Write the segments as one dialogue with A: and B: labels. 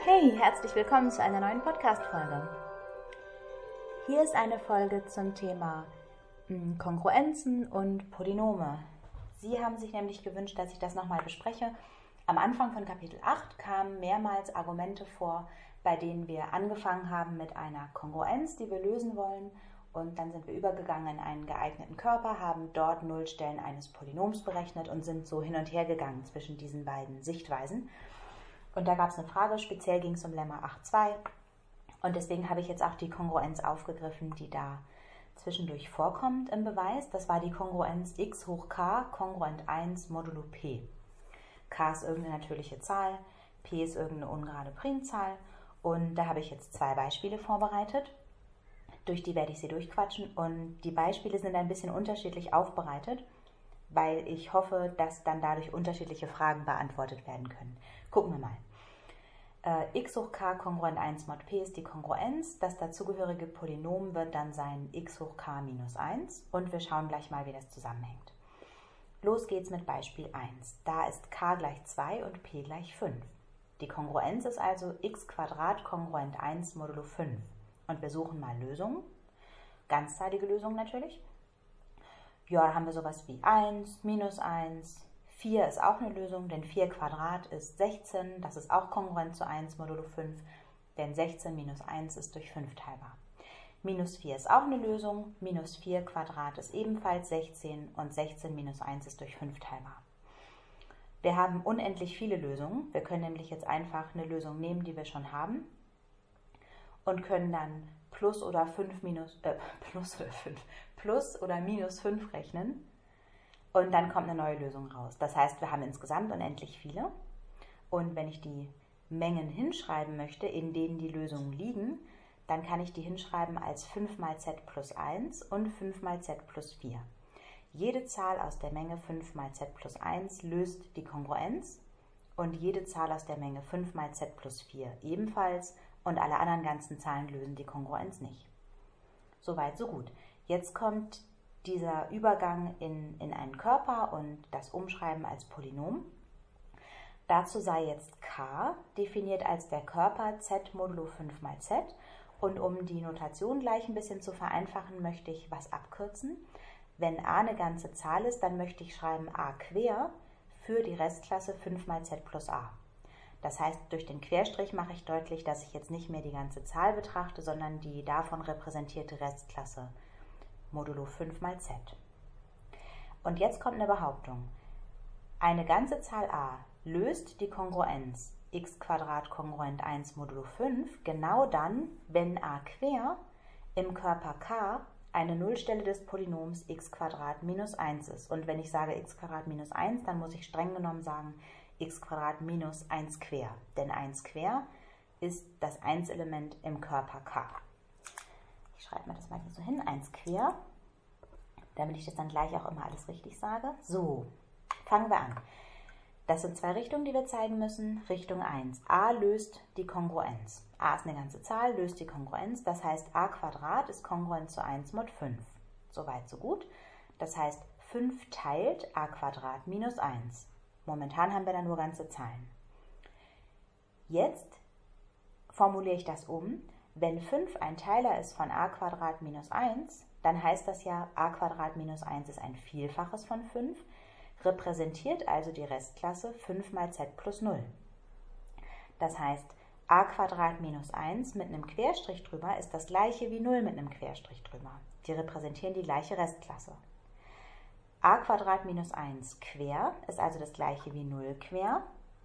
A: Hey, herzlich willkommen zu einer neuen Podcast-Folge. Hier ist eine Folge zum Thema Kongruenzen und Polynome. Sie haben sich nämlich gewünscht, dass ich das nochmal bespreche. Am Anfang von Kapitel 8 kamen mehrmals Argumente vor, bei denen wir angefangen haben mit einer Kongruenz, die wir lösen wollen. Und dann sind wir übergegangen in einen geeigneten Körper, haben dort Nullstellen eines Polynoms berechnet und sind so hin und her gegangen zwischen diesen beiden Sichtweisen. Und da gab es eine Frage, speziell ging es um Lemma 8.2. Und deswegen habe ich jetzt auch die Kongruenz aufgegriffen, die da zwischendurch vorkommt im Beweis. Das war die Kongruenz x hoch k kongruent 1 modulo p. K ist irgendeine natürliche Zahl, p ist irgendeine ungerade Primzahl. Und da habe ich jetzt zwei Beispiele vorbereitet. Durch die werde ich sie durchquatschen. Und die Beispiele sind ein bisschen unterschiedlich aufbereitet, weil ich hoffe, dass dann dadurch unterschiedliche Fragen beantwortet werden können. Gucken wir mal. X hoch k kongruent 1 mod p ist die Kongruenz. Das dazugehörige Polynom wird dann sein x hoch k minus 1. Und wir schauen gleich mal, wie das zusammenhängt. Los geht's mit Beispiel 1. Da ist k gleich 2 und p gleich 5. Die Kongruenz ist also x Quadrat kongruent 1 modulo 5. Und wir suchen mal Lösungen. Ganzzahlige Lösungen natürlich. Ja, da haben wir sowas wie 1, minus 1, 4 ist auch eine Lösung, denn 4 Quadrat ist 16, das ist auch kongruent zu 1 modulo 5, denn 16 minus 1 ist durch 5 teilbar. Minus 4 ist auch eine Lösung, minus 4 Quadrat ist ebenfalls 16 und 16 minus 1 ist durch 5 teilbar. Wir haben unendlich viele Lösungen, wir können nämlich jetzt einfach eine Lösung nehmen, die wir schon haben und können dann plus oder minus 5 rechnen und dann kommt eine neue Lösung raus. Das heißt, wir haben insgesamt unendlich viele und wenn ich die Mengen hinschreiben möchte, in denen die Lösungen liegen, dann kann ich die hinschreiben als 5 mal z plus 1 und 5 mal z plus 4. Jede Zahl aus der Menge 5 mal z plus 1 löst die Kongruenz und jede Zahl aus der Menge 5 mal z plus 4 ebenfalls und alle anderen ganzen Zahlen lösen die Kongruenz nicht. Soweit, so gut. Jetzt kommt dieser Übergang in einen Körper und das Umschreiben als Polynom. Dazu sei jetzt k definiert als der Körper z modulo 5 mal z. Und um die Notation gleich ein bisschen zu vereinfachen, möchte ich was abkürzen. Wenn a eine ganze Zahl ist, dann möchte ich schreiben a quer für die Restklasse 5 mal z plus a. Das heißt, durch den Querstrich mache ich deutlich, dass ich jetzt nicht mehr die ganze Zahl betrachte, sondern die davon repräsentierte Restklasse modulo 5 mal z. Und jetzt kommt eine Behauptung. Eine ganze Zahl a löst die Kongruenz x Quadrat kongruent 1 modulo 5 genau dann, wenn a quer im Körper k eine Nullstelle des Polynoms x Quadrat minus 1 ist. Und wenn ich sage x Quadrat minus 1, dann muss ich streng genommen sagen x Quadrat minus 1 quer. Denn 1 quer ist das 1-Element im Körper k. Ich schreibe mir das mal hier so hin, 1 quer, damit ich das dann gleich auch immer alles richtig sage. So, fangen wir an. Das sind zwei Richtungen, die wir zeigen müssen. Richtung 1. a löst die Kongruenz. A ist eine ganze Zahl, löst die Kongruenz. Das heißt, a Quadrat ist kongruent zu 1 mod 5. Soweit, so gut. Das heißt, 5 teilt a Quadrat minus 1. Momentan haben wir da nur ganze Zahlen. Jetzt formuliere ich das um. Wenn 5 ein Teiler ist von a Quadrat minus 1, dann heißt das ja, a Quadrat minus 1 ist ein Vielfaches von 5, repräsentiert also die Restklasse 5 mal z plus 0. Das heißt, a Quadrat minus 1 mit einem Querstrich drüber ist das gleiche wie 0 mit einem Querstrich drüber. Die repräsentieren die gleiche Restklasse. A Quadrat minus 1 quer ist also das gleiche wie 0 quer.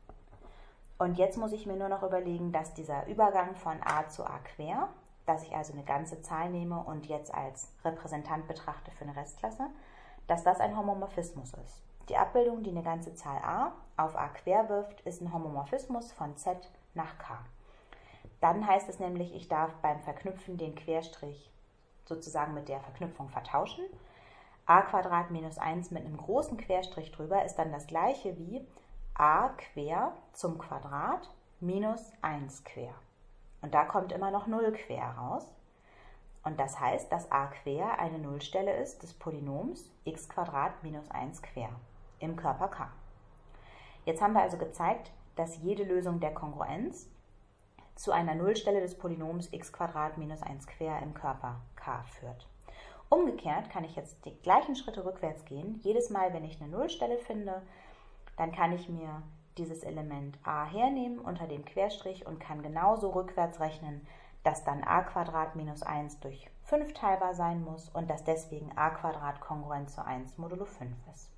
A: Und jetzt muss ich mir nur noch überlegen, dass dieser Übergang von a zu a quer, dass ich also eine ganze Zahl nehme und jetzt als Repräsentant betrachte für eine Restklasse, dass das ein Homomorphismus ist. Die Abbildung, die eine ganze Zahl a auf a quer wirft, ist ein Homomorphismus von z nach k. Dann heißt es nämlich, ich darf beim Verknüpfen den Querstrich sozusagen mit der Verknüpfung vertauschen. A Quadrat minus 1 mit einem großen Querstrich drüber ist dann das gleiche wie a quer zum Quadrat minus 1 quer. Und da kommt immer noch 0 quer raus. Und das heißt, dass a quer eine Nullstelle ist des Polynoms x Quadrat minus 1 quer im Körper k. Jetzt haben wir also gezeigt, dass jede Lösung der Kongruenz zu einer Nullstelle des Polynoms x² minus 1² im Körper k führt. Umgekehrt kann ich jetzt die gleichen Schritte rückwärts gehen. Jedes Mal, wenn ich eine Nullstelle finde, dann kann ich mir dieses Element a hernehmen unter dem Querstrich und kann genauso rückwärts rechnen, dass dann a² minus 1 durch 5 teilbar sein muss und dass deswegen a² kongruent zu 1 modulo 5 ist.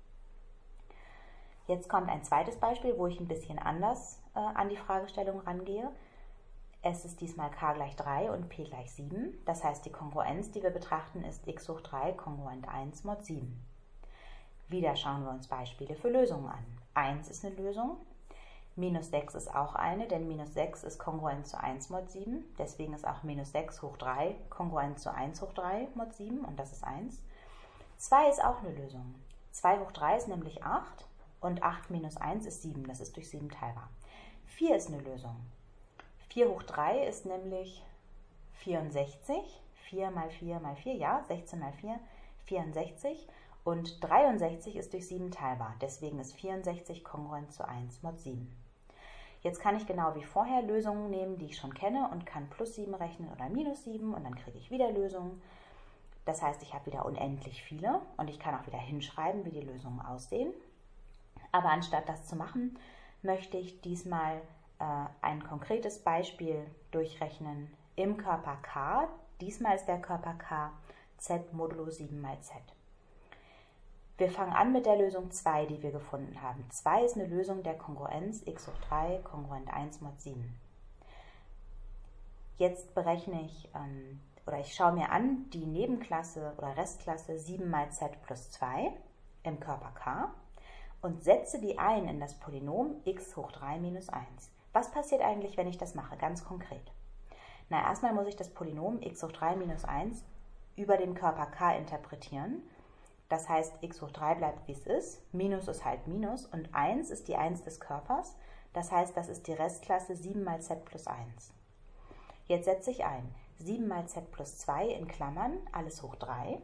A: Jetzt kommt ein zweites Beispiel, wo ich ein bisschen anders an die Fragestellung rangehe. Es ist diesmal k gleich 3 und p gleich 7. Das heißt, die Kongruenz, die wir betrachten, ist x hoch 3 kongruent 1 mod 7. Wieder schauen wir uns Beispiele für Lösungen an. 1 ist eine Lösung, minus 6 ist auch eine, denn minus 6 ist kongruent zu 1 mod 7. Deswegen ist auch minus 6 hoch 3 kongruent zu 1 hoch 3 mod 7 und das ist 1. 2 ist auch eine Lösung. 2 hoch 3 ist nämlich 8 und 8 minus 1 ist 7. Das ist durch 7 teilbar. 4 ist eine Lösung. 4 hoch 3 ist nämlich 64. 4 mal 4 mal 4, ja, 16 mal 4, 64. Und 63 ist durch 7 teilbar. Deswegen ist 64 kongruent zu 1 mod 7. Jetzt kann ich genau wie vorher Lösungen nehmen, die ich schon kenne und kann plus 7 rechnen oder minus 7 und dann kriege ich wieder Lösungen. Das heißt, ich habe wieder unendlich viele und ich kann auch wieder hinschreiben, wie die Lösungen aussehen. Aber anstatt das zu machen, möchte ich diesmal ein konkretes Beispiel durchrechnen im Körper K. Diesmal ist der Körper K z modulo 7 mal z. Wir fangen an mit der Lösung 2, die wir gefunden haben. 2 ist eine Lösung der Kongruenz x hoch 3 kongruent 1 mod 7. Jetzt berechne ich, ich schaue mir an die Nebenklasse oder Restklasse 7 mal z plus 2 im Körper K und setze die ein in das Polynom x hoch 3 minus 1. Was passiert eigentlich, wenn ich das mache, ganz konkret? Na, erstmal muss ich das Polynom x hoch 3 minus 1 über den Körper K interpretieren. Das heißt, x hoch 3 bleibt, wie es ist, Minus ist halt Minus und 1 ist die 1 des Körpers. Das heißt, das ist die Restklasse 7 mal z plus 1. Jetzt setze ich ein 7 mal z plus 2 in Klammern, alles hoch 3,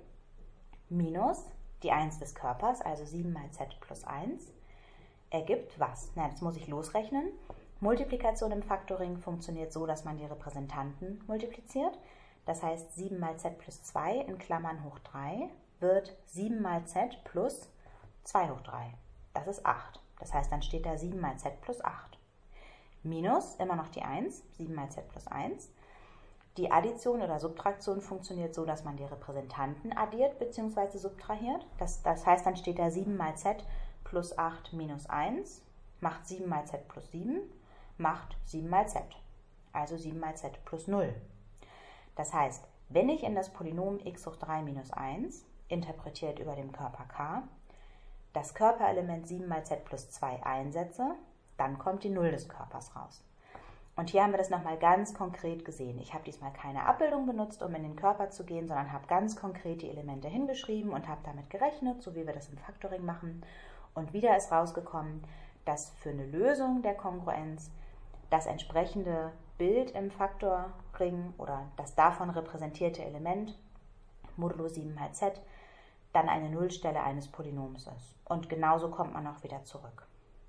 A: minus die 1 des Körpers, also 7 mal z plus 1, ergibt was? Na, das muss ich losrechnen. Multiplikation im Faktoring funktioniert so, dass man die Repräsentanten multipliziert. Das heißt, 7 mal z plus 2 in Klammern hoch 3 wird 7 mal z plus 2 hoch 3. Das ist 8. Das heißt, dann steht da 7 mal z plus 8. Minus immer noch die 1, 7 mal z plus 1. Die Addition oder Subtraktion funktioniert so, dass man die Repräsentanten addiert bzw. subtrahiert. Das heißt, dann steht da 7 mal z plus 8 minus 1, macht 7 mal z plus 7, macht 7 mal z. Also 7 mal z plus 0. Das heißt, wenn ich in das Polynom x hoch 3 minus 1, interpretiert über dem Körper K, das Körperelement 7 mal z plus 2 einsetze, dann kommt die 0 des Körpers raus. Und hier haben wir das nochmal ganz konkret gesehen. Ich habe diesmal keine Abbildung benutzt, um in den Körper zu gehen, sondern habe ganz konkret die Elemente hingeschrieben und habe damit gerechnet, so wie wir das im Faktoring machen. Und wieder ist rausgekommen, dass für eine Lösung der Kongruenz das entsprechende Bild im Faktorring oder das davon repräsentierte Element modulo 7 mal z dann eine Nullstelle eines Polynoms ist. Und genauso kommt man auch wieder zurück.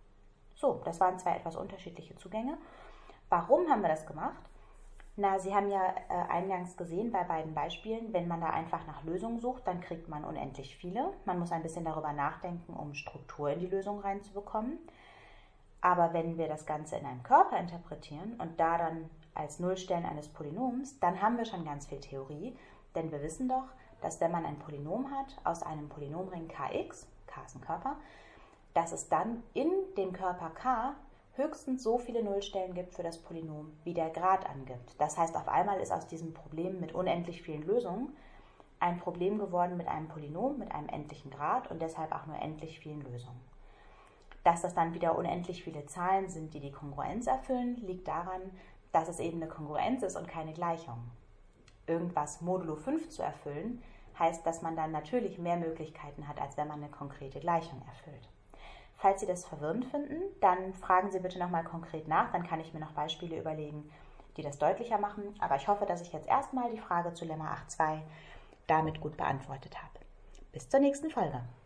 A: So, das waren zwei etwas unterschiedliche Zugänge. Warum haben wir das gemacht? Na, Sie haben ja eingangs gesehen bei beiden Beispielen, wenn man da einfach nach Lösungen sucht, dann kriegt man unendlich viele. Man muss ein bisschen darüber nachdenken, um Struktur in die Lösung reinzubekommen. Aber wenn wir das Ganze in einem Körper interpretieren und da dann als Nullstellen eines Polynoms, dann haben wir schon ganz viel Theorie, denn wir wissen doch, dass wenn man ein Polynom hat aus einem Polynomring Kx, K ist ein Körper, dass es dann in dem Körper K höchstens so viele Nullstellen gibt für das Polynom, wie der Grad angibt. Das heißt, auf einmal ist aus diesem Problem mit unendlich vielen Lösungen ein Problem geworden mit einem Polynom, mit einem endlichen Grad und deshalb auch nur endlich vielen Lösungen. Dass das dann wieder unendlich viele Zahlen sind, die die Kongruenz erfüllen, liegt daran, dass es eben eine Kongruenz ist und keine Gleichung. Irgendwas modulo 5 zu erfüllen, heißt, dass man dann natürlich mehr Möglichkeiten hat, als wenn man eine konkrete Gleichung erfüllt. Falls Sie das verwirrend finden, dann fragen Sie bitte nochmal konkret nach, dann kann ich mir noch Beispiele überlegen, die das deutlicher machen. Aber ich hoffe, dass ich jetzt erstmal die Frage zu Lemma 8.2 damit gut beantwortet habe. Bis zur nächsten Folge.